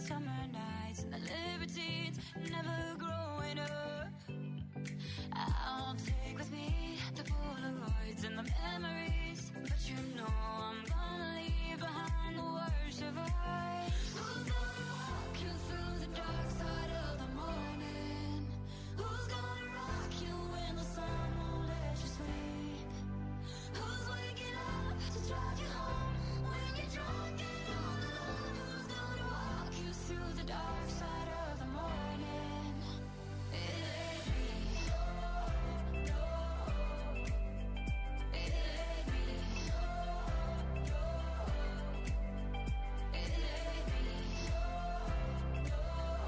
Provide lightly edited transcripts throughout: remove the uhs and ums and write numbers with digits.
summer nights and the libertines never growing up. I'll take with me the Polaroids and the memories, but you know I'm gonna leave behind the worst of us. Who's gonna walk you through the dark side of the morning? Who's gonna rock you when the sun won't let you sleep? Who's waking up to drive you home when you're drunk and all alone? Who's gonna walk you through the dark side of the morning? It ain't me. No, it ain't me. No, it ain't me. No,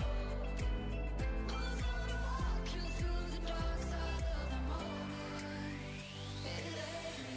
who's gonna walk you through the dark side of the morning? It ain't me.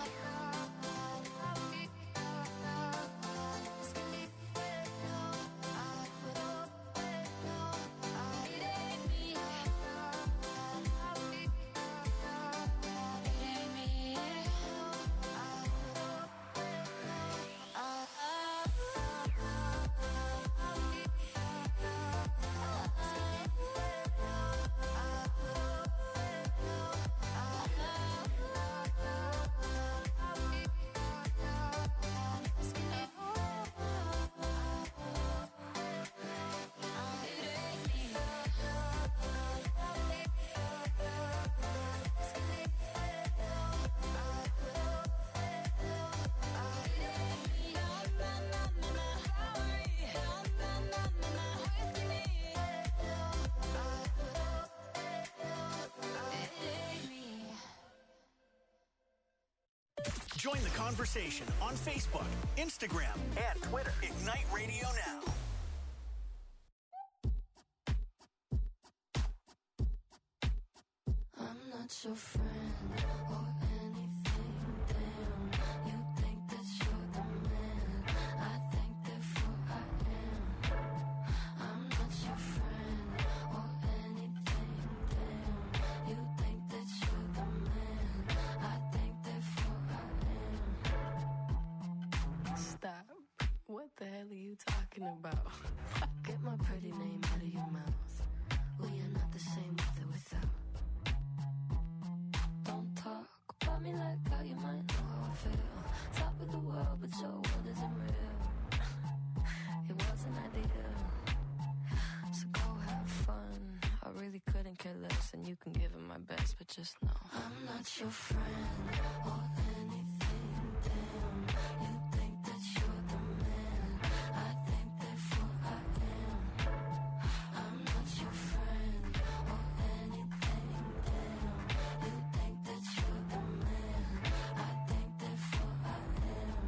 Join the conversation on Facebook, Instagram, and Twitter. Ignite Radio Now. I'm not your friend or anything, damn. You think that you're the man, I think therefore I am. I'm not your friend or anything, damn. You think that you're the man, I think therefore I am. Stop. What the hell are you talking about? Get my pretty name out of your mouth. We are not the same with or without. Don't talk about me like how you might know how I feel. Top of the world, but your world isn't real. It wasn't ideal. So go have fun. I really couldn't care less, and you can give it my best, but just know I'm not your friend or anything, damn. You think that you're the man, I think therefore I am. I'm not your friend or anything, damn. You think that you're the man, I think therefore I am.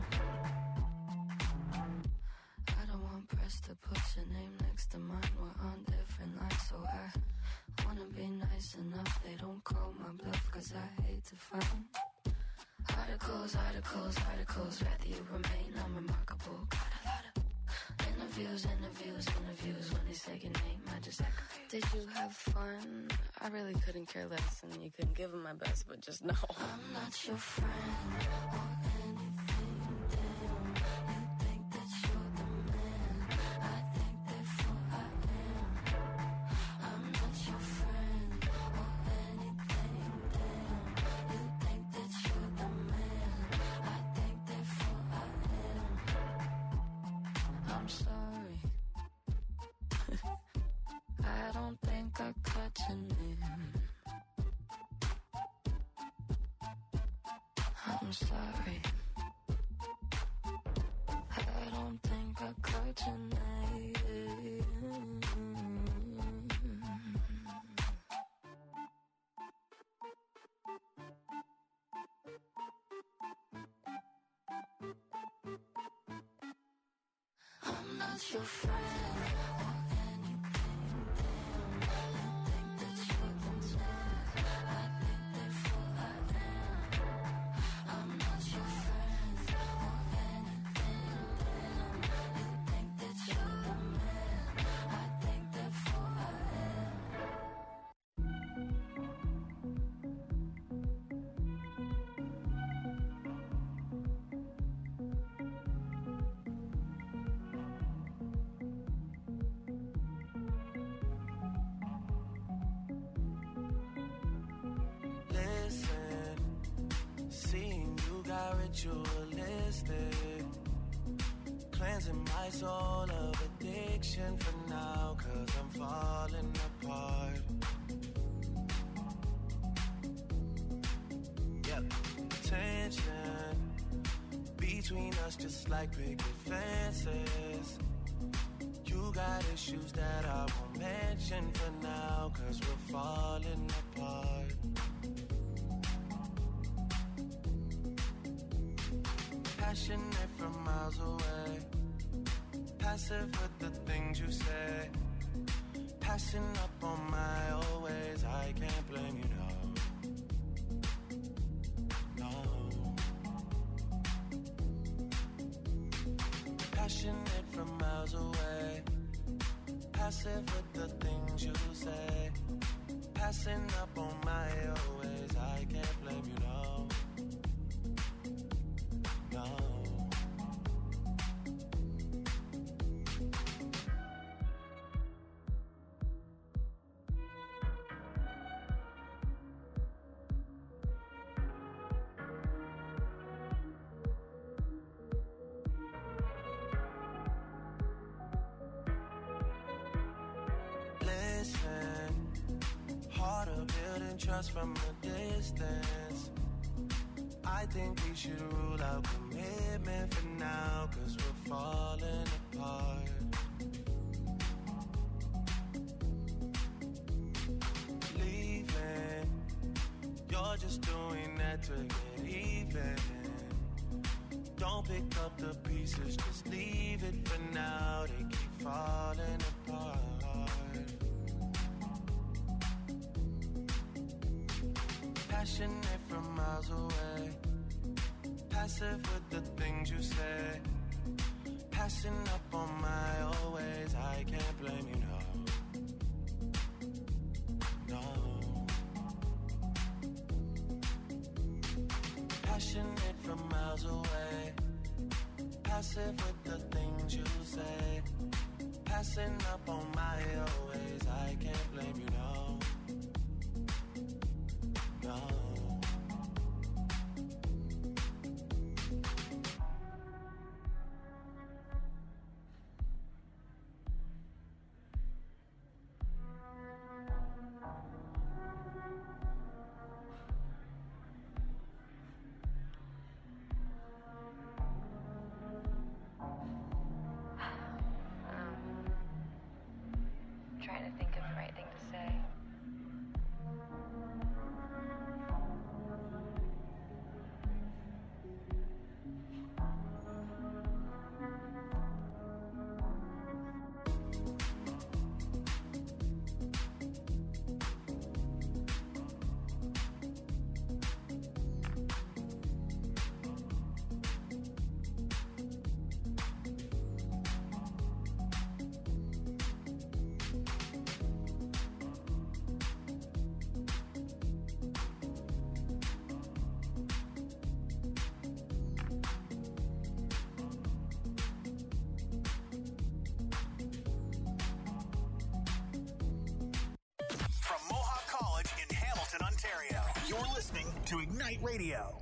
I don't want press to put your name next to mine. We're on different lines, so I wanna be nice enough. They don't call my bluff, cause I hate to find articles, articles, articles. Rather you remain unremarkable. Got a lot of interviews, interviews, interviews. When they say your name, I just act confused. Did you have fun? I really couldn't care less, and you couldn't give it my best, but just know I'm not your friend or anything, damn. You think that you're the man, I think therefore I am. I'm not your friend or anything, damn. You think that you're the man, I think therefore I am. I'm sorry. I don't think I cut your name. I'm sorry. I don't think I caught your name. I'm not your friend or anything, damn. You think that you're the man, I think therefore I am. I'm not your friend or anything, damn. You think that you're the man, I think therefore I am. ritualistic, cleansing my soul of addiction for now, 'cause I'm falling apart. Yep, tension between us just like picket fences. You got issues that I won't mention for now, 'cause we're falling apart. Passionate from miles away, passive with the things you say, passing up on my always. I can't blame you, no. No. Passionate from miles away, passive with the things you say, passing up on my always. I can't blame you, no. No. Listen, harder building trust from a distance. I think we should rule out commitment for now, 'cause we're falling apart. Leaving, you're just doing that to get even. Don't pick up the pieces, just leave it for now. They keep falling apart. Passionate from miles away, passive with the things you say, passing up on my always. I can't blame you, no. No. Passionate from miles away, passive with the things you say, passing up on my always. I can't blame you, no. No. Trying to think of the right thing to say. From Mohawk College in Hamilton, Ontario, you're listening to Ignite Radio.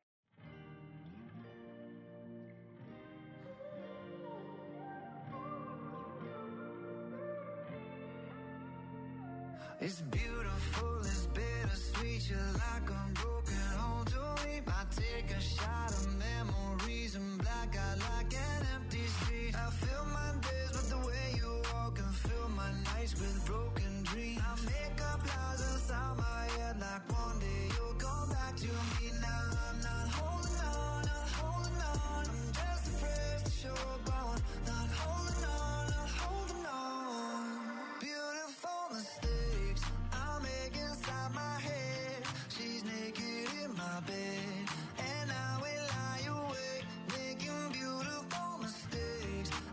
It's beautiful, it's bittersweet. You're like a broken home to me. I take a shot of memories and black out like an empty street. I fill my days with the way you walk and fill my nights with broken dreams. I make up lies inside my head like one day you'll come back to me. Now I'm not holding on, not holding on. I'm just afraid to show up on. Not holding on, not holding on. Beautiful mistakes I make inside my head. She's naked in my bed, and I will lie awake, making beautiful mistakes.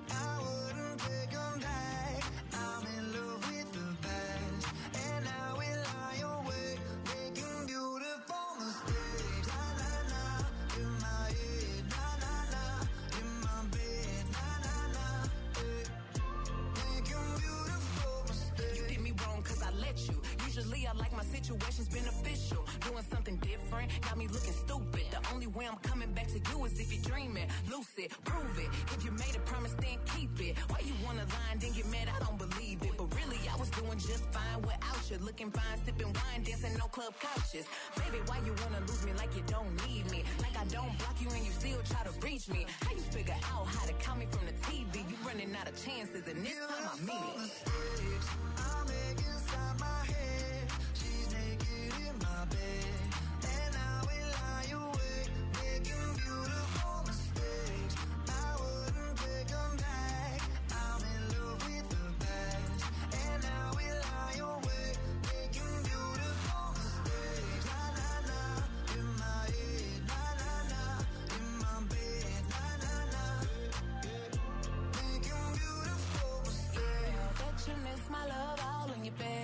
I like my situation's beneficial. Doing something different, got me looking stupid. The only way I'm coming back to you is if you're dreaming. Lucid, prove it. If you made a promise, then keep it. Why you wanna lie and then get mad? I don't believe it. But really, I was doing just fine without you. Looking fine, sipping wine, dancing on club couches. Baby, why you wanna lose me like you don't need me? Like I don't block you and you still try to reach me. How you figure out how to count me from the TV? You running out of chances and this time I mean it. I make inside my head. She's naked in my bed, and I will lie awake, making beautiful mistakes. I wouldn't take them back. I'm in love with the past, and I will lie awake, making beautiful mistakes. Na na na, in my head, na na na, in my bed, na na na, making beautiful mistakes. Bet you miss my love all in your bed.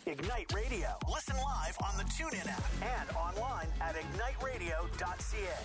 Ignite Radio. Listen live on the TuneIn app and online at igniteradio.ca.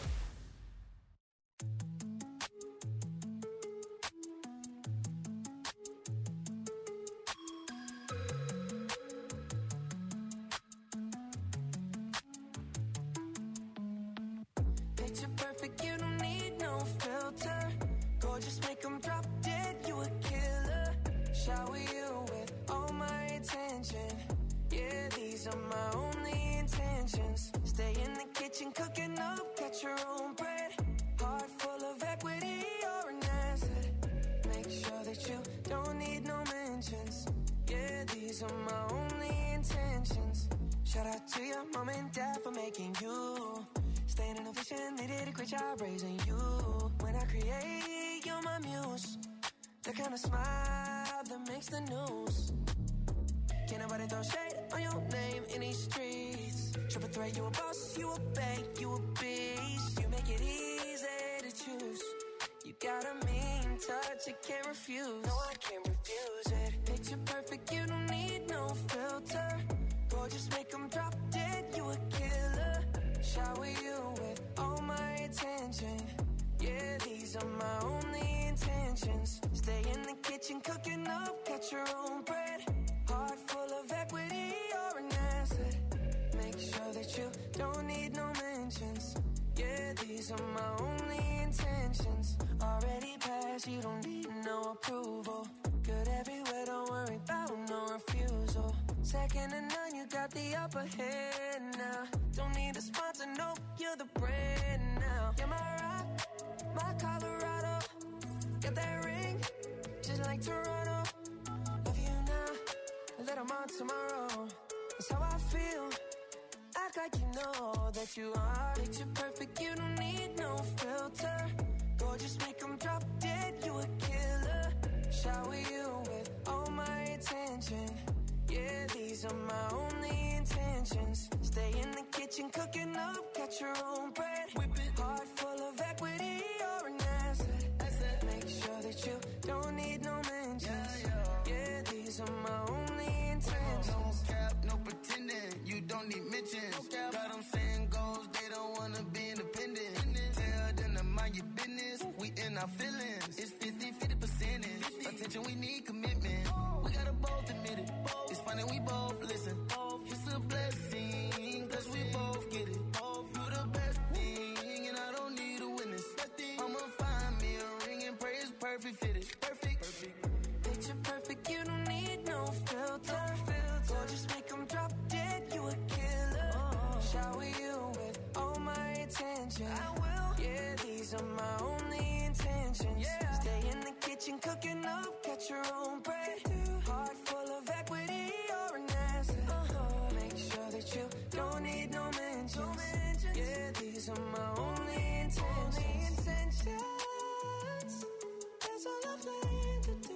Picture perfect, you don't need no filter. Gorgeous, make them drop dead, you a killer. Shower you with all my attention. Yeah, these are my only intentions. Stay in the kitchen, cooking up, catch your own bread. Heart full of equity, you're an asset. Make sure that you don't need no mentions. Yeah, these are my only intentions. Shout out to your mom and dad for making you. Staying in a vision, they did a great job raising you. When I create, you're my muse. The kind of smile that makes the news. Can't nobody throw shade on your name in these streets. Triple threat, you a boss, you a bank, you a beast. You make it easy to choose. You got a mean touch, I can't refuse. No, I can't refuse it. Picture perfect, you don't need no filter. Gorgeous, make them drop dead, you a killer. Shower you with all my attention. Yeah, these are my only intentions. Stay in the kitchen, cooking up, catch your own bread. Heart full of equity, you're an asset. Make sure that you don't need no mentions. Yeah, these are my only intentions. Already passed, you don't need no approval. Good everywhere, don't worry about no refusal. Second to none, you got the upper hand now. Don't need a sponsor, no, you're the brand now. You're my rock, my Colorado. Got that ring, just like Toronto. Love you now, a little more tomorrow. That's how I feel. Act like you know that you are. Picture perfect, you don't need no filter. Gorgeous, make them drop dead, you a killer. Shower you with all my attention. Yeah, these are my only intentions. Stay in the kitchen, cooking up, catch your own bread. Whip it. Heart full of equity, you're an asset. Make sure that you don't need no mentions. Yeah, these are my only intentions. No cap, no pretending, you don't need mentions. Got them saying goals, they don't wanna be independent. Tell them to mind your business, we in our feelings. It's 50% attention, we need commitment. We gotta both admit it. It's funny, we both listen. It's a blessing, cause we both get it. You the best thing, and I don't need a witness. I'ma find me a ring and pray it's perfect fitted. Perfect. Picture perfect, you don't need no filter. Gorgeous, make them drop dead, you a killer. Shower you with all my attention. I will. Yeah, these are my only intentions. Stay in the kitchen, cooking up, catch your own bread. Heart full of equity, you're an asset. Make sure that you don't need no mentions. Yeah, these are my only intentions. That's all I plan to do.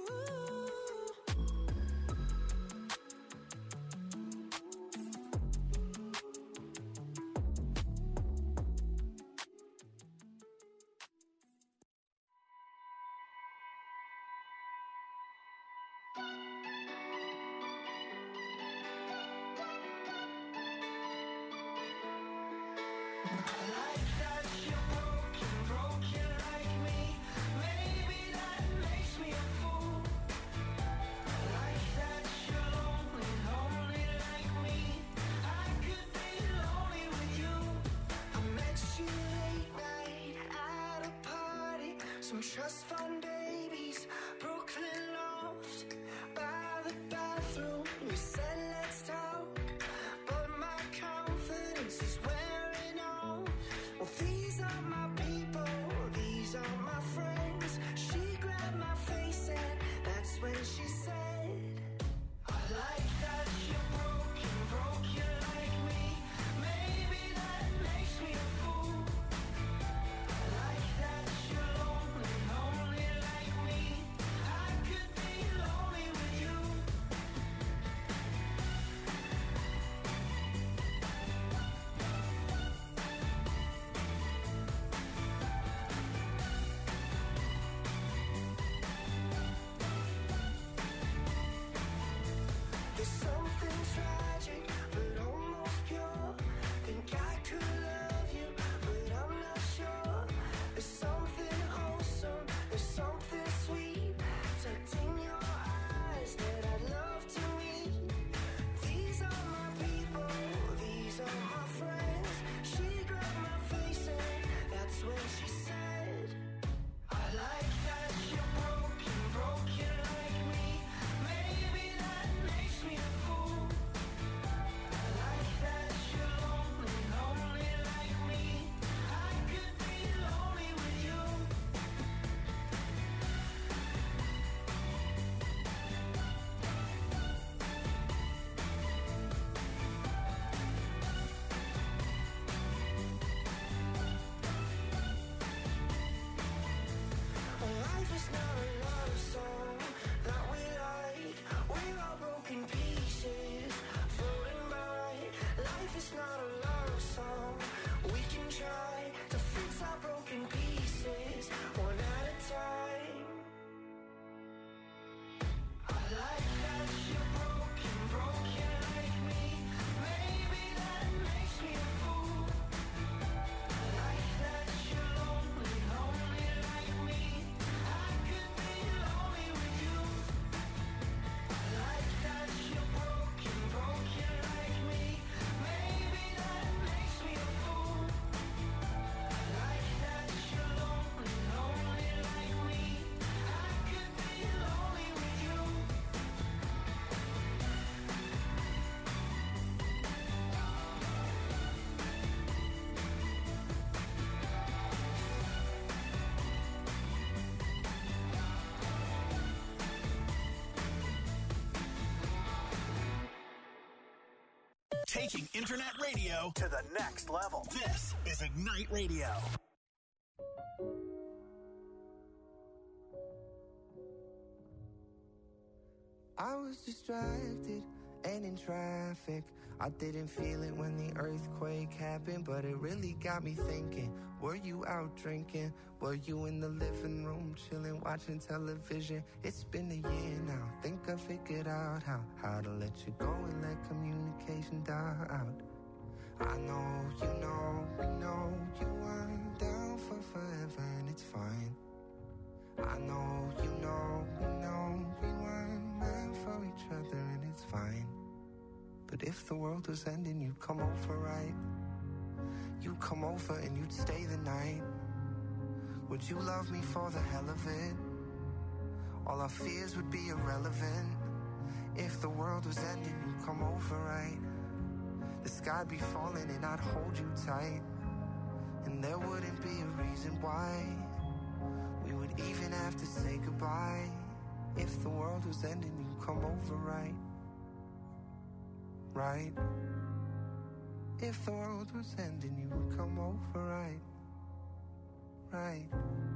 Some trust fund babies, Brooklyn loft, by the bathroom. We said let's talk, but my confidence is wearing off. Well, these are my people, these are my friends. She grabbed my face and that's when she said, I like that you're broken like me. Maybe that makes me a fool. I like that you're lonely like me. I could be lonely with you. Taking internet radio to the next level. This is Ignite Radio. I was distracted and in traffic. I didn't feel it when the earthquake happened, but it really got me thinking. Were you out drinking? Were you in the living room chilling, watching television? It's been a year now. Think I figured out how to let you go and let communication die out. I know, we know you weren't down for forever, and it's fine. I know, we know we weren't meant for each other, and it's fine. But if the world was ending, you'd come over, right? You'd come over and you'd stay the night. Would you love me for the hell of it? All our fears would be irrelevant. If the world was ending, you'd come over, right? The sky'd be falling and I'd hold you tight. And there wouldn't be a reason why we would even have to say goodbye. If the world was ending, you'd come over, right? Right? If the world was ending, you would come over, right? Right?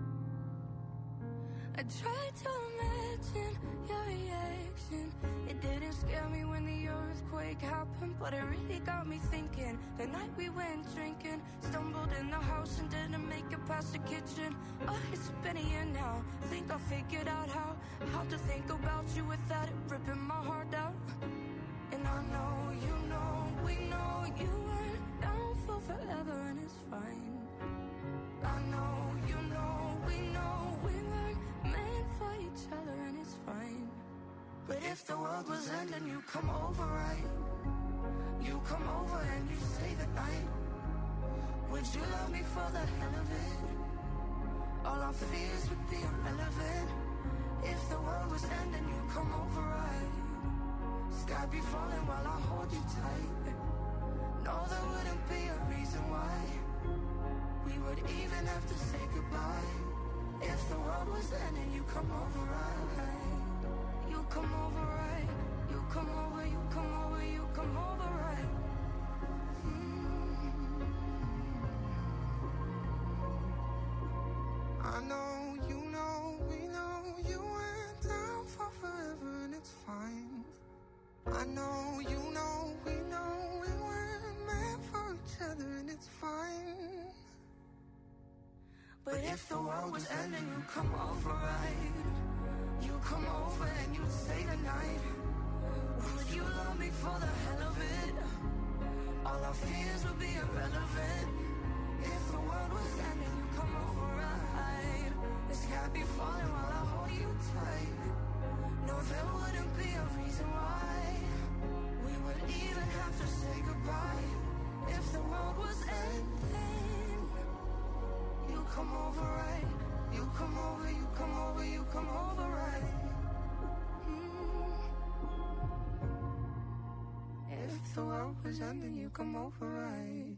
I tried to imagine your reaction. It didn't scare me when the earthquake happened, but it really got me thinking. The night we went drinking, stumbled in the house and didn't make it past the kitchen. Oh, it's been a year now. Think I figured out how to think about you without it ripping my heart out. And I know, we know you weren't down for forever, and it's fine. I know, we know we weren't meant for each other, and it's fine. But if the world was ending, you come over, right? You come over and you stay the night. Would you love me for the hell of it? All our fears would be irrelevant. If the world was ending, you come over, right? Sky be falling while I hold you tight. No, there wouldn't be a reason why we would even have to say goodbye. If the world was ending, you come over, right? You come over, right? You come over, you come over, you come over, right? I know, we know you went down for forever, and it's fine. I know, we know we weren't meant for each other, and it's fine. But if the world was ending, you come over, right? You come over and you stay the night. Would you love me for the hell of it? All our fears would be irrelevant. If the world was ending, you come over, right? The sky be falling while I hold you tight. No, there wouldn't be a reason why we would even have to say goodbye. If the world was ending, you come over, right? You come over, you come over, you come over, right? If the world was ending, you come over, right?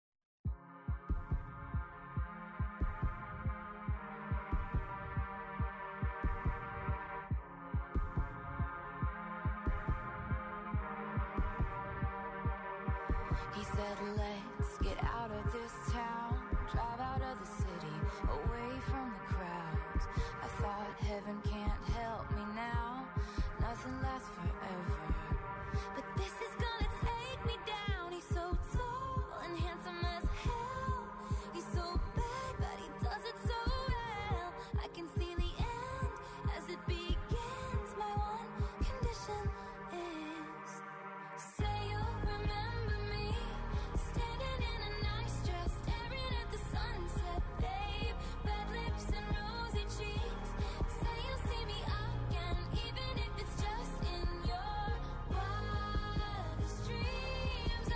He said, let's get out of this town, drive out of the city, away from the crowds. I thought heaven can't help me now, nothing lasts forever. But this is gonna take me down. He's so tall and handsome as hell. He's so bad, but he does it so well. I can see the end as it begins. My one condition is, say you'll remember me, standing in a nice dress, staring at the sunset, babe. Red lips and rosy cheeks. Say you'll see me again, even if it's just in your wildest dreams.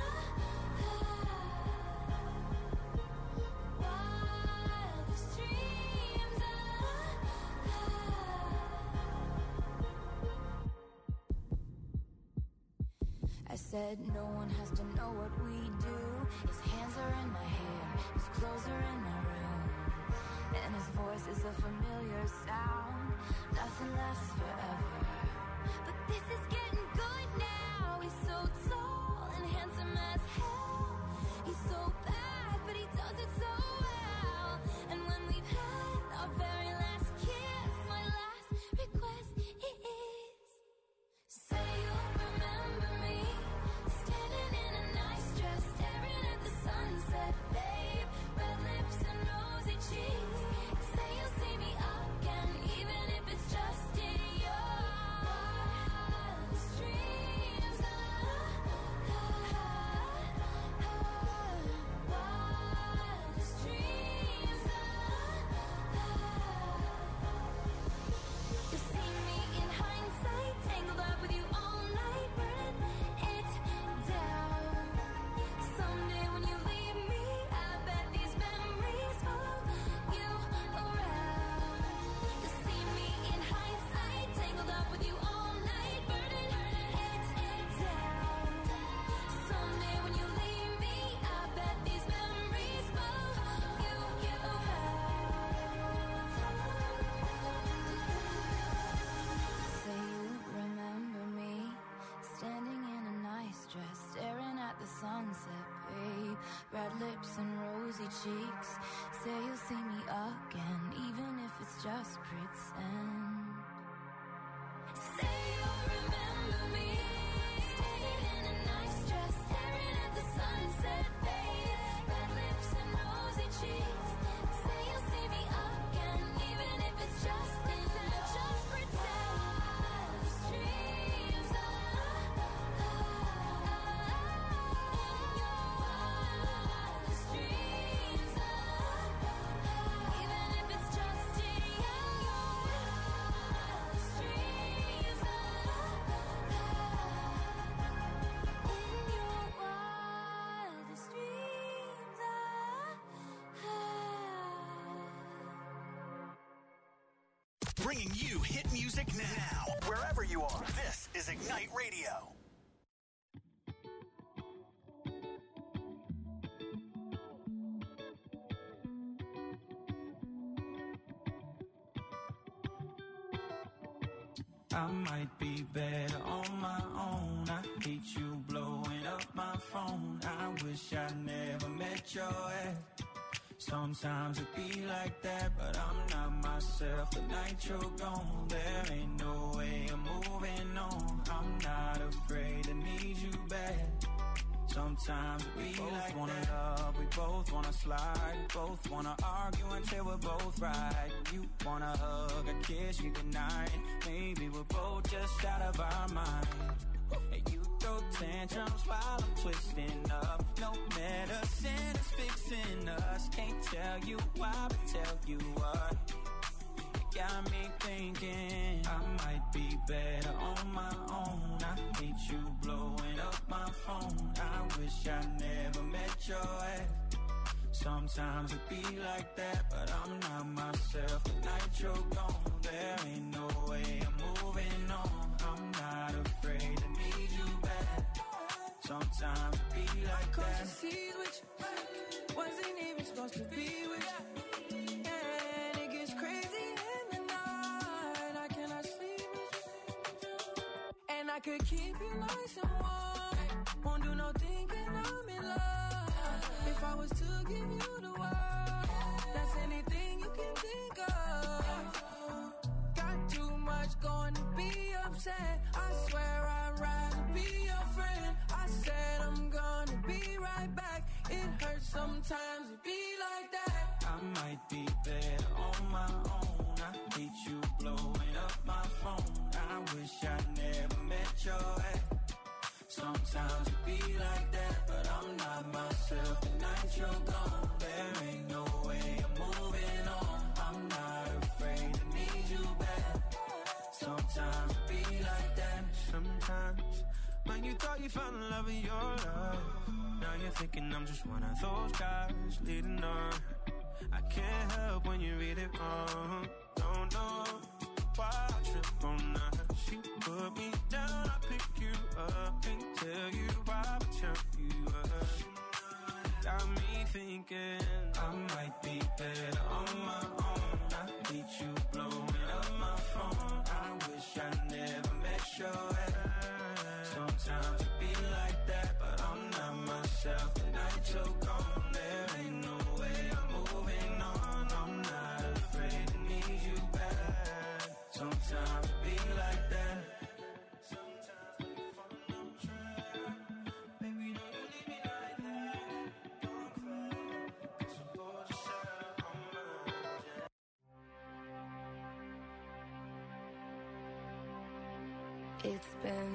Wildest dreams. I said no one has to know what we do. His hands are in my hair, his clothes are in my room, and his voice is a familiar sound. Nothing lasts forever, but this is getting good now. He's so tall and handsome cheeks. Say you'll see me again, even if it's just pretend. Say you'll remember me, standing in a nice dress, staring at the sunset, babe. Red lips and rosy cheeks. Say you'll see me again, even if it's just pretend. Just pretend. Dreams Bringing you hit music now, wherever you are. This is Ignite Radio. I might be better on my own. I hate you blowing up my phone. I wish I never met your ex. Sometimes it be like that, but I'm not myself. The night you're gone, there ain't no way I'm moving on. I'm not afraid to need you back. Sometimes we both like wanna that. Love, we both wanna slide, we both wanna argue until we're both right. You wanna hug and kiss you goodnight. Maybe we're both just out of our mind. And you throw tantrums while I'm twisting up. No medicine is fixing us. Can't tell you why, but tell you what. It got me thinking I might be better on my own. I hate you blowing up my phone. I wish I never met your ex. Sometimes it be like that, but I'm not myself. The night you're gone, there ain't no way I'm moving on. I'm not afraid to need you back. Sometimes it be like that. Cause you see with you, wasn't even supposed to be with you. And it gets crazy in the night. I cannot sleep with you. And I could keep you nice and warm. Won't do no thinking I'm in love. If I was to give you the world, that's anything you can think of. Got too much going to be upset. I swear I'd rather be your friend. I said I'm gonna be right back. It hurts sometimes to be like that. I might be better on my own. I hate you blowing up my phone. I wish I never met your ex. Sometimes it be like that, but I'm not myself. The night you're gone, there ain't no way I'm moving on. I'm not afraid to need you back. Sometimes it be like that. Sometimes when you thought you found the love of your life, now you're thinking I'm just one of those guys leading on. I can't help when you read it wrong. Don't know why I trip on that. She put me down, I pick you up. Can't tell you why, but tell you up. Got me thinking I might be better on my own. I hate you blowing up my phone. I wish I never met your ex. Sometimes it be like that, but I'm not myself. The night you're gone, there ain't no way I'm moving on. I'm not afraid to need you back. Sometimes it be like that. Sometimes when you fall on track, baby, don't you leave me like that. Don't cry, 'cause we're both just out of our minds. It's been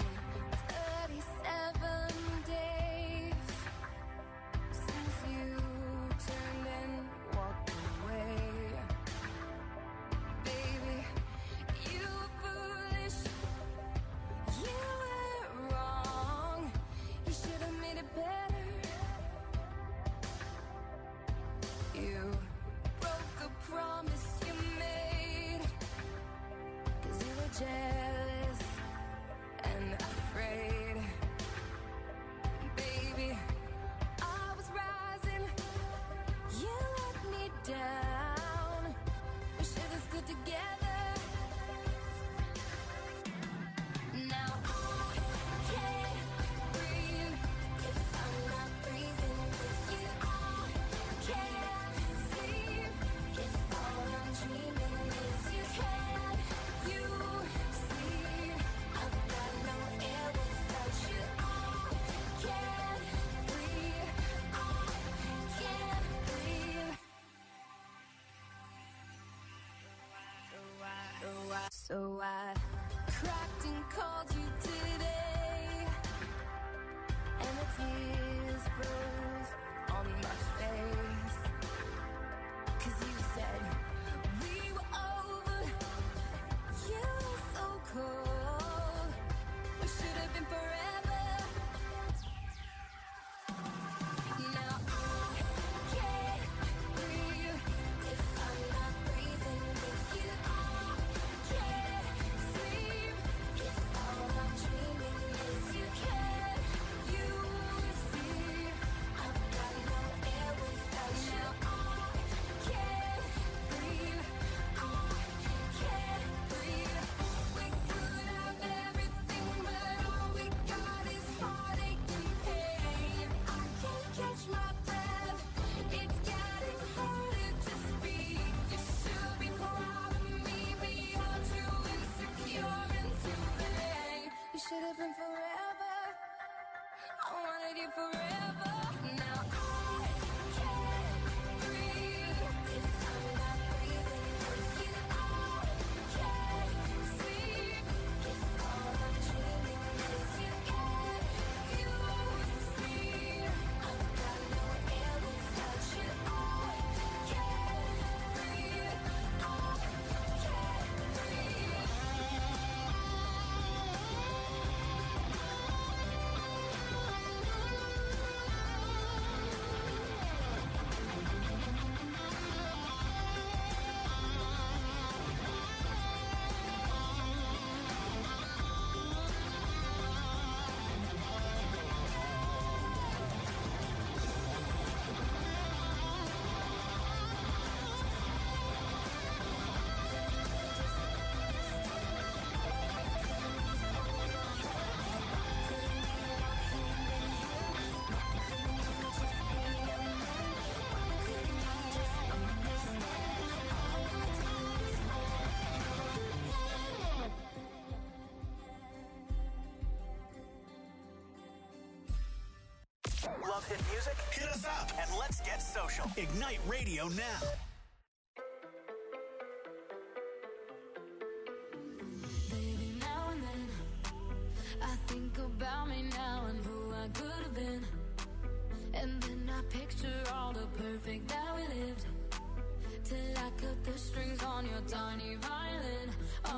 37 days since you turned and walked away. Baby, you were foolish, you were wrong. You should have made it better. You broke the promise you made, 'cause you were jealous and afraid. So I cracked and called you today, and the tears froze on my face, 'cause you said we were over, you were so cold, we should have been forever. Now I can't breathe if I'm not breathing with you. I can't sleep if all I'm dreaming is you. Can't you see I've got no air without you? I can't breathe, I can't breathe. We could have everything, but all we got is heartache and pain. I can't catch my breath, it's getting harder to speak. You should be proud of me, but you're too insecure and too vain. You should have been forever, I wanted you forever. Now I can't breathe if I'm not breathing with you. I can't sleep if all I'm dreaming is you. Can't you see I've got no air without you? I can't breathe, I can't breathe. Love hit music? Hit us up and let's get social. Ignite Radio now. Baby, now and then I think about me now and who I could have been, and then I picture all the perfect that we lived, till I cut the strings on your tiny violin.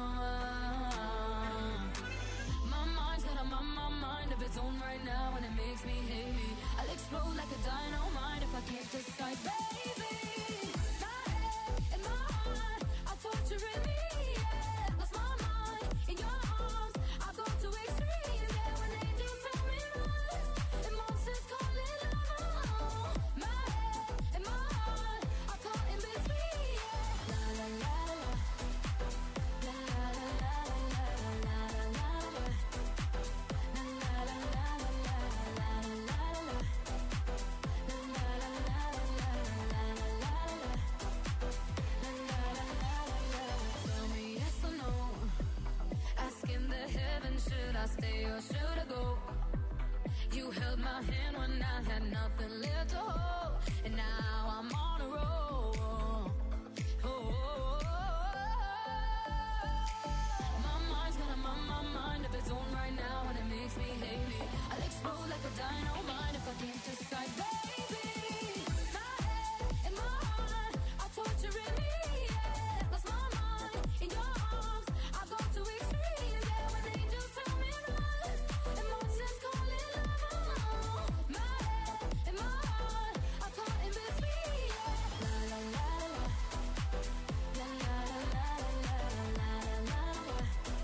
My mind's got a mind of its own right now, and it makes me hate me. I'll explode like a dynamite if I can't decide, baby. My head and my heart are torturing me, yeah. Lost my mind in your arms, I go to extremes, yeah. When angels tell me run, and monsters call it love. My head and my heart are caught in between, yeah. La la la la, la la la la la la la la. Tell me yes or no, asking the heavens, should I stay or should I go? You held my hand when I had nothing left to hold, and now I'm on a roll. My mind's got a mind of its own right now, and it makes me hate me. I'll explode like a dynamite if I can't decide, baby. My head and my heart are torturing me, yeah. Lost my mind in your arms, I go to extremes, yeah. When angels tell me run, and monsters call it love. My head and my heart are caught in between, yeah. La la la la, la la la la la la la la.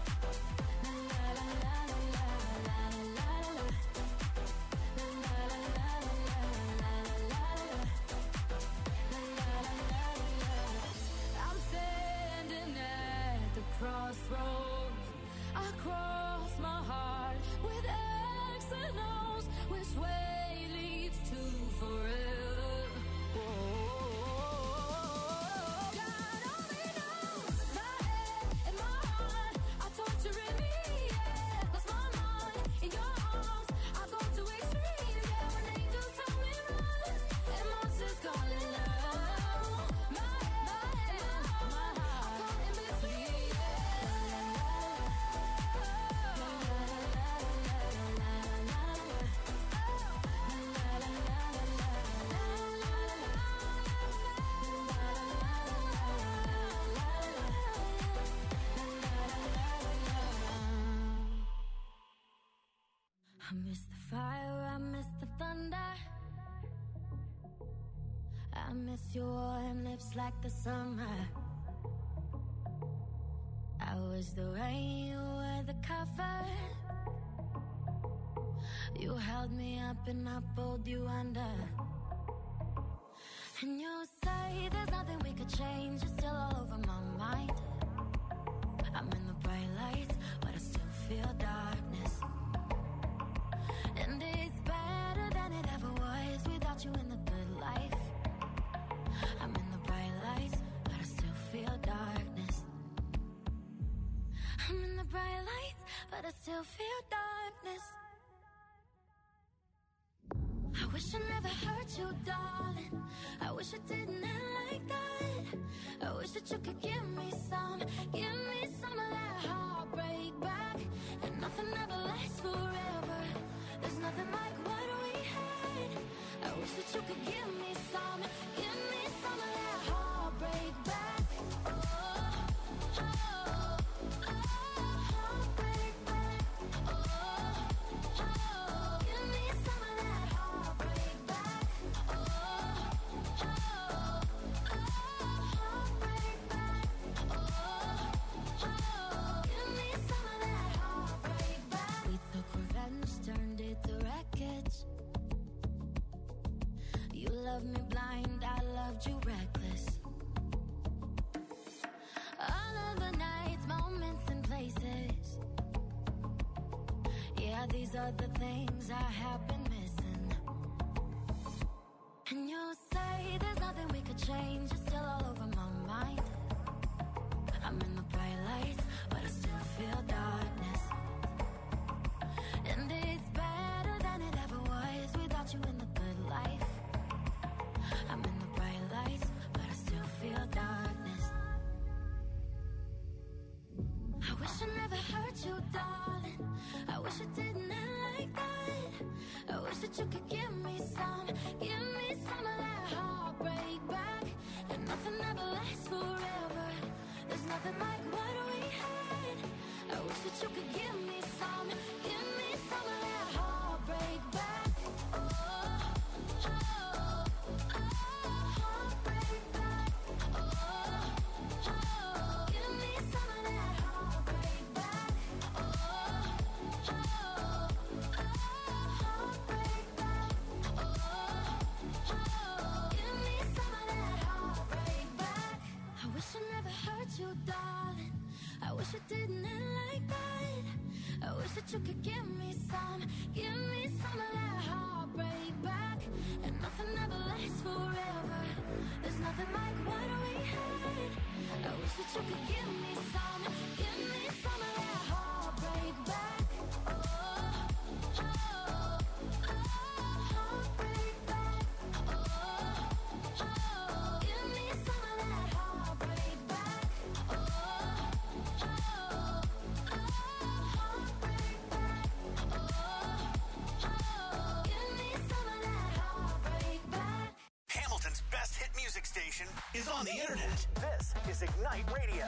I'm standing at the crossroads. I cross my heart with X and O's. Which way leads to forever? God only knows. My head and my heart are torturing me, yeah. Lost my mind in your arms, I go to extremes, yeah. When angels tell me run, and monsters call it love. My head, my heart are caught in between, yeah. I miss the fire, I miss the thunder. I miss your warm lips like the summer. I was the rain, you were the cover. You held me up and I pulled you under. And you say there's nothing we could change. You're still all over my mind. I'm in the bright lights, but I still feel darkness. And it's better than it ever was without you in the good life. I'm in the bright lights, but I still feel darkness. I'm in the bright lights, but I still feel darkness. I wish I never hurt you, darling. I wish I didn't end like that. I wish that you could give me some of that heartbreak back. And nothing ever lasts forever. There's nothing like what we had. I wish that you could give me some of that heartbreak back. Heartbreak back. Give me some of that heartbreak back. Heartbreak back. Give me some of that heartbreak back. We took revenge, turned it to wreckage. You loved me blind, I loved you reckless. All of the nights, moments and places. Yeah, these are the things I have been missing. And you say there's nothing we could change. You're still all over my mind. I'm in the bright lights, but I still feel darkness. And it's better than it ever was without you in the good life. I'm in the bright lights, but I still feel darkness. I wish I never hurt you, darling. I wish it didn't end like that. I wish that you could give me some of that heartbreak back. And nothing ever lasts forever. There's nothing like what we had. I wish that you could give me some of that heartbreak back. Heartbreak back. Give me some of that heartbreak back. Heartbreak back. Give me some of that heartbreak back. I wish I never hurt you, darling. I wish it didn't end like that. I wish that you could give me some of that heartbreak back. And nothing ever lasts forever. There's nothing like what we had. I wish that you could give me some of that heartbreak back. Heartbreak back. Give me some of that heartbreak back. Heartbreak back. Give me some of that heartbreak back. Hamilton's best hit music station is on the internet. This is Ignite Radio.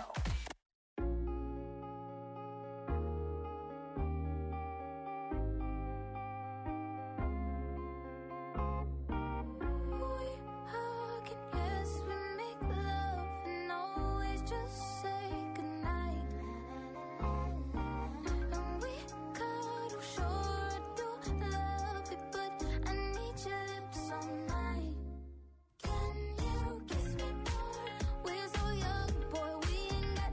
We hug and yes, we make love and always just say goodnight. And we cuddle, sure I do love it, but I need your lips all night. Can you kiss me more? We're so young, boy, we ain't got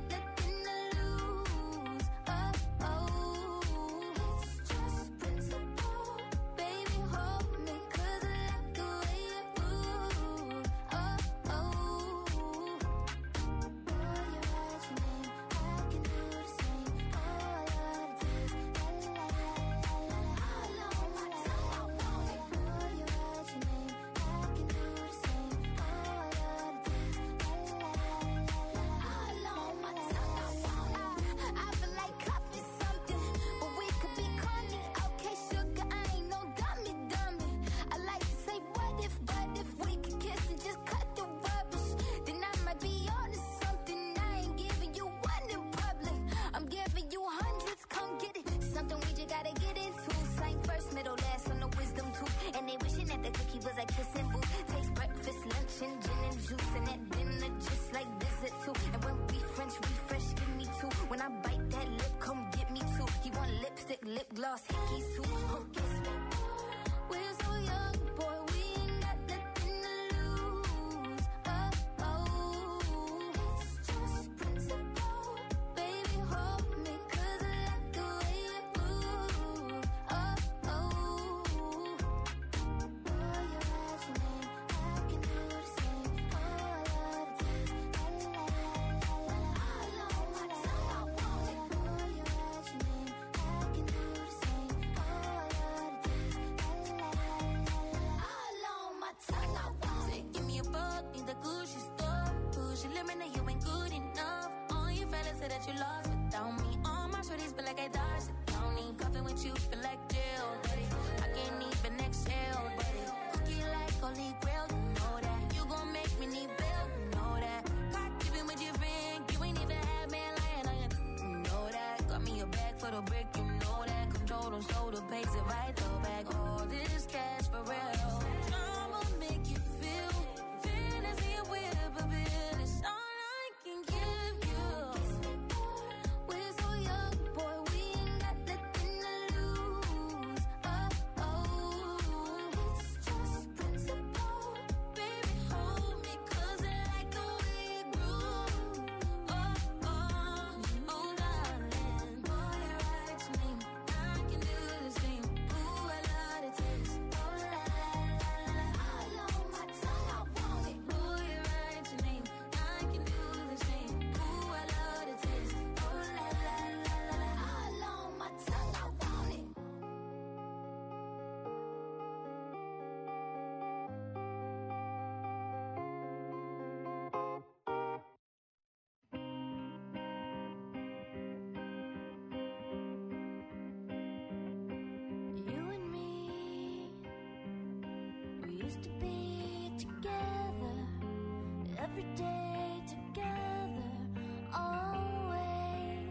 lip gloss, hickey soup. Kiss me more. We're so young, boy, we ain't got nothing to lose. Oh, oh, it's just principle. Baby, hold me, 'cause I like the way you move. Oh, oh. Boy, you're at your name, I can do the same. Oh, I love the taste. La la la la la la. All on my tongue, I want it. Boy, you're at your name, I can do the same. Oh, I love the taste. La la la la la. All on my tongue, I want it. Give me a buck, need the Gucci store. Push your limit, now you ain't good enough. All your fellas say that you lost without me. All my shorties feel like I dodged the county. Coughing with you feel like jail, buddy. I can't even exhale, buddy. Cookie like holy grail, you know that. You gon' make me need bail, you know that. Cock keeping with your friend, you ain't even had man lying on you, you know that. Got me a bag for the brick, you know that. Control them shoulder pace if I throw back all this cash for real. Drama make you feel fantasy and whip a bit. It's all I can give you. Kiss me more. We're so young, boy, we ain't got nothing to lose. Oh, oh, it's just principle. Baby, hold me, 'cause I like the way you groove. Oh, oh, oh, darling. Boy, you're right to me, I can do the same. Ooh, I love the taste. Oh, la, la, la, la. All on my tongue, I want it. Boy, you're right to me, I can do the same. Ooh, I love the taste. Oh, la, la, la, la, la. All on my tongue, I want it. You and me, we used to be together, every day together, always.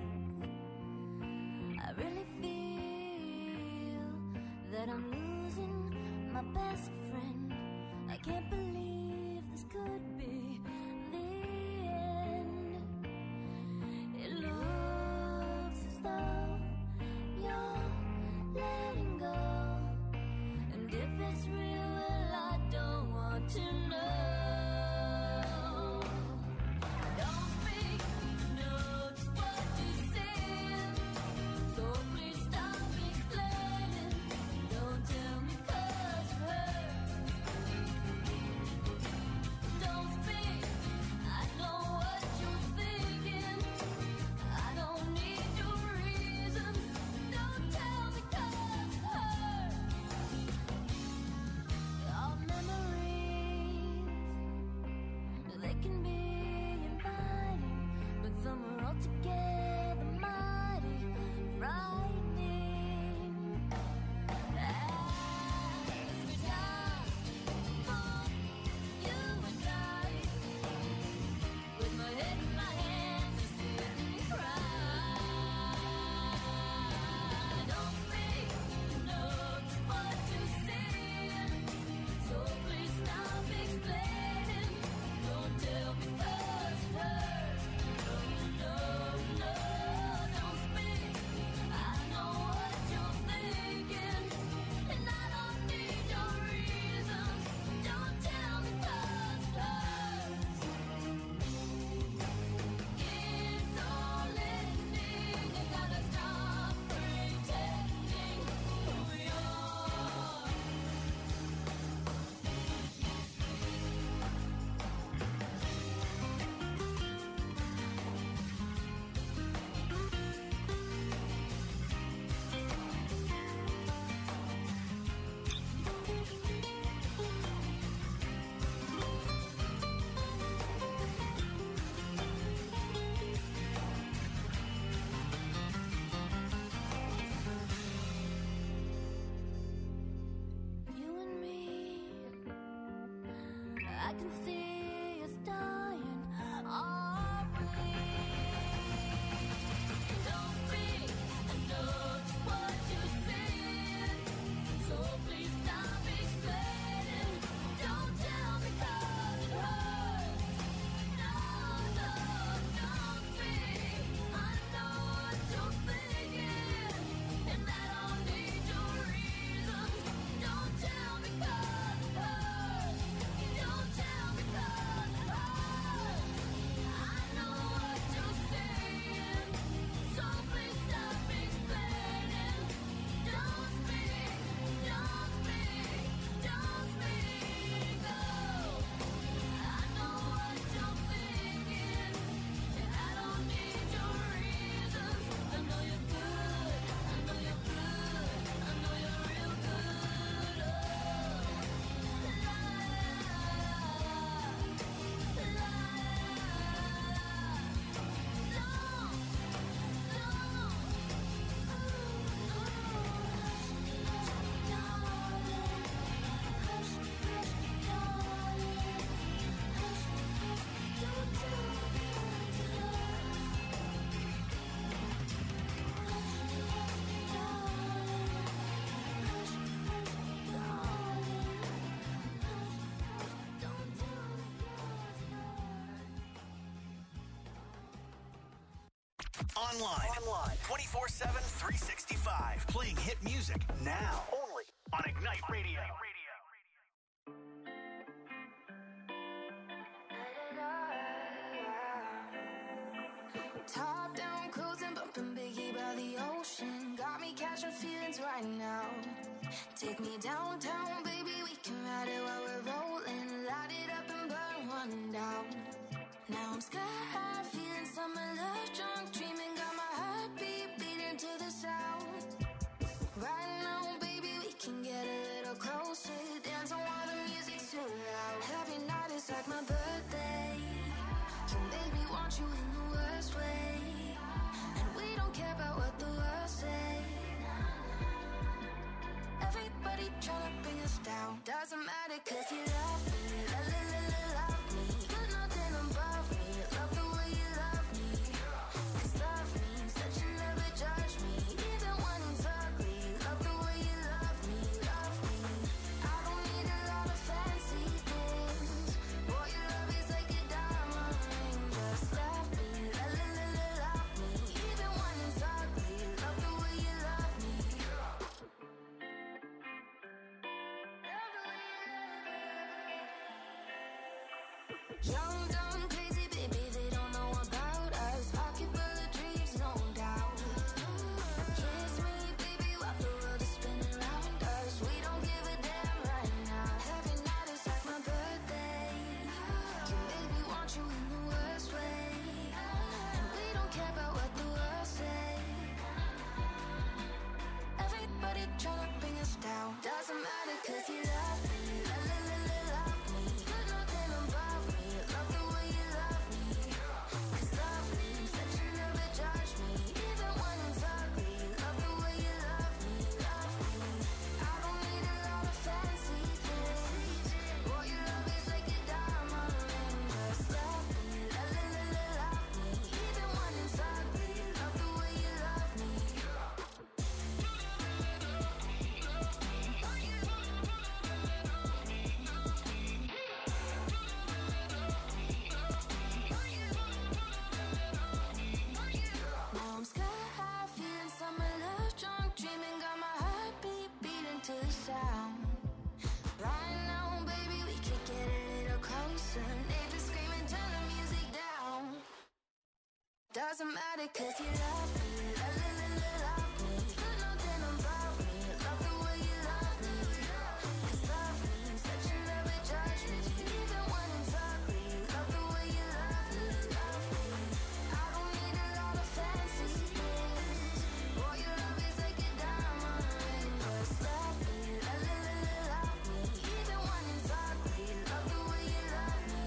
I really feel that I'm losing my best friend. I can't believe this could be the end. It looks as though you're letting go, and if it's real, well, I don't want to know. Don't speak, know just what you said, so please stop explaining. Don't tell me 'cause it hurts. Don't speak, I know what you're thinking. I don't need your reasons. Don't tell me 'cause it hurts. Our memories, they can be inviting, but some are altogether mighty frightening. As we die for you and I, with my head in my hands, I sit and cry. Don't speak, know just what you said, so please stop explaining. Don't tell me 'cause it hurts. No, no, no, don't speak. I know what you're thinking, and I don't need your reasons. Don't tell me 'cause it hurts. It's all ending. You gotta stop pretending who you are. You and me, I can see us dying, are we? Don't speak, I know just what you said, so please stop explaining. Don't tell me 'cause it hurts. No, no, don't speak. I know what you're thinking, and that Online. 24/7, 365. Playing hit music now. Only on Ignite Radio. Top down, cruising, bumping Biggie by the ocean. Got me catching feelings right now. Take me downtown, baby, we can ride it while we're rolling. Light it up and burn one down. Now I'm sky high, feeling summer love, drunk, dreaming, got my heartbeat beating to the sound. Right now, baby, we can get a little closer, dance on while the music's too loud. Every night is like my birthday. Can make me want you in the worst way, and we don't care about what the world say. Everybody tryna bring us down. Doesn't matter 'cause you love me, love me. Put nothing above me. Love the way you love me. 'Cause love means that you never judge me, even when it's ugly. Love the way you love me, love me. I don't need a lot of fancy things. Boy, your love is like a diamond ring. Just love me, love me. Even when it's ugly. Love the way you love me. Young, dumb, crazy, baby, they don't know about us. Pocket full of dreams, no doubt. Kiss me, baby, while the world is spinning around us. We don't give a damn right now. Every night is like my birthday. Can make me want you in the worst way, and we don't care about what the world say. Everybody tryna bring us down. Doesn't matter 'cause you love me, love me. Put nothing above me. Love the way you love me. 'Cause love means that you never judge me, even when it's ugly. Love the way you love me, love me. I don't need a lot of fancy things. Boy, your love is like a diamond ring. Just love me, love me. Even when it's ugly. Love the way you love me. Now I'm sky high, feeling summer love, drunk, dreaming, got my heartbeat beating to the sound. Right now, baby, we could get a little closer. Neighbors screaming, turn the music down. Doesn't matter 'cause you love me, love me. Put nothing above me. Love the way you love me. 'Cause love means that you never judge me, even when it's ugly. Love the way you love me, love me. I don't need a lot of fancy things. Boy, your love is like a diamond ring. Just love me, even when it's ugly. Love the way you love me.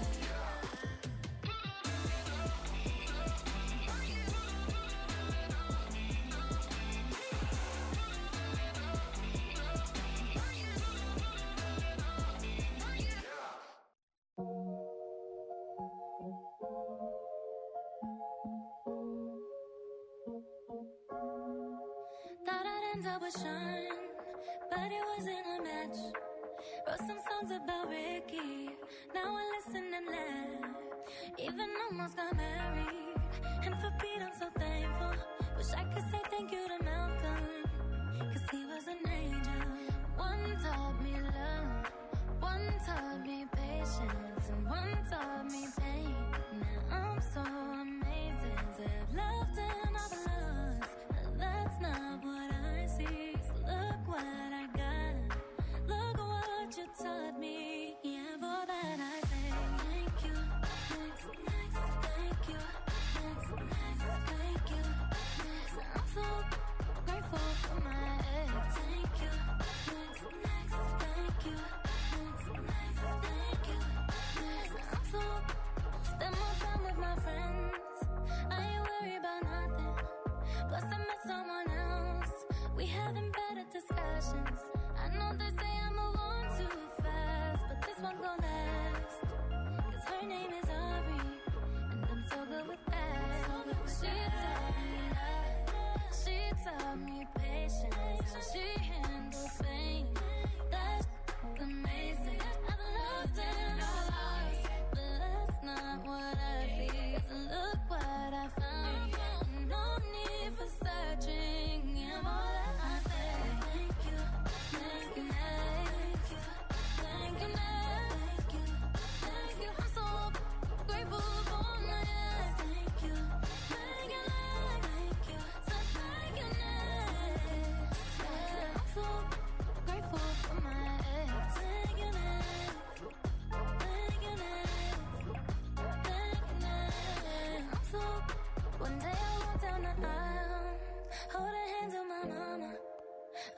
Thought I'd end up with Sean, but it wasn't a match. Wrote some songs about Ricky, now I listen and laugh. Even almost got married, and for Pete I'm so thankful. Wish I could say thank you to Malcolm, 'cause he was an angel. One taught me love, one taught me patience, and one taught me pain. Now I'm so amazing to have loved and I've lost. That's not what I see. So look what I got. Look what you taught me. Yeah, for that I say thank you. Next, thank you. Next, thank you. Next, I'm so grateful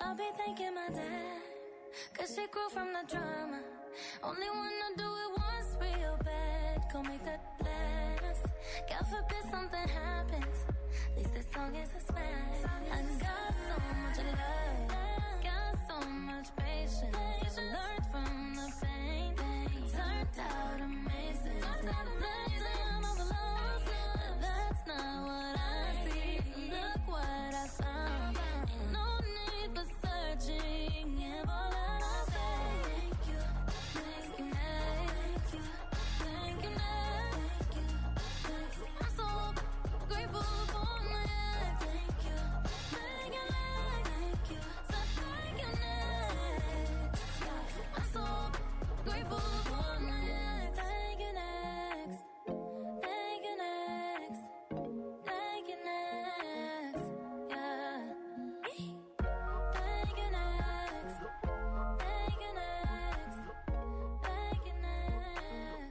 I'll be thanking my dad, cause she grew from the drama. Only wanna do it once real bad. Go make that last. God forbid something happens. At least this song is a smash. I got so much love, got so much patience. Learned from the pain, turned out amazing. Blazing all the lows, but that's not what I see. Look what I found. Ain't no need for searching. If all that I say, thank you, thank you, thank you, thank you, thank you, thank you. I'm so grateful for my ex. Thank you, thank you, thank you, so thank you next. I'm so grateful for my ex. Thank you next. Thank you next. Thank you next. Yeah. Thank you next. Thank you next. Thank you next.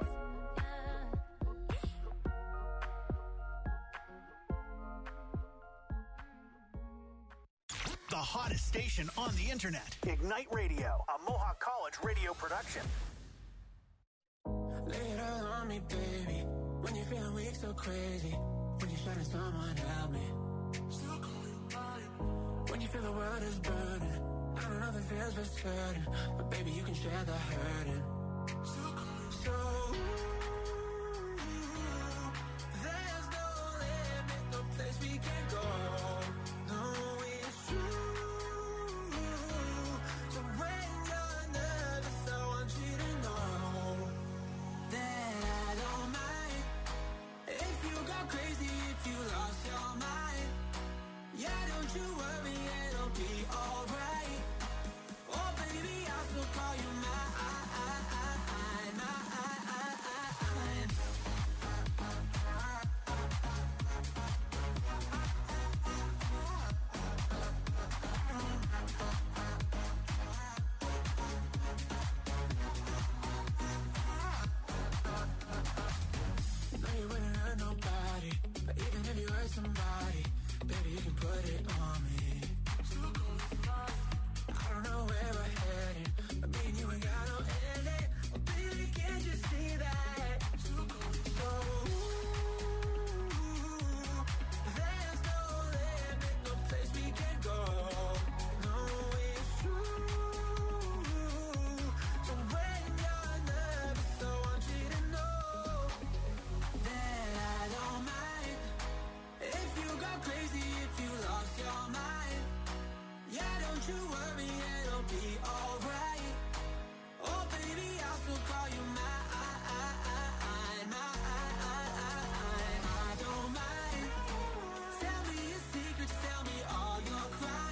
The hottest station on the internet. Ignite Radio, a Mohawk College radio production. Lay it all on me, baby. When you're feeling weak, so crazy. When you're shutting someone, help me. Still call you mine. When you feel the world is burning. I don't know the feels for certain, but baby, you can share the hurting.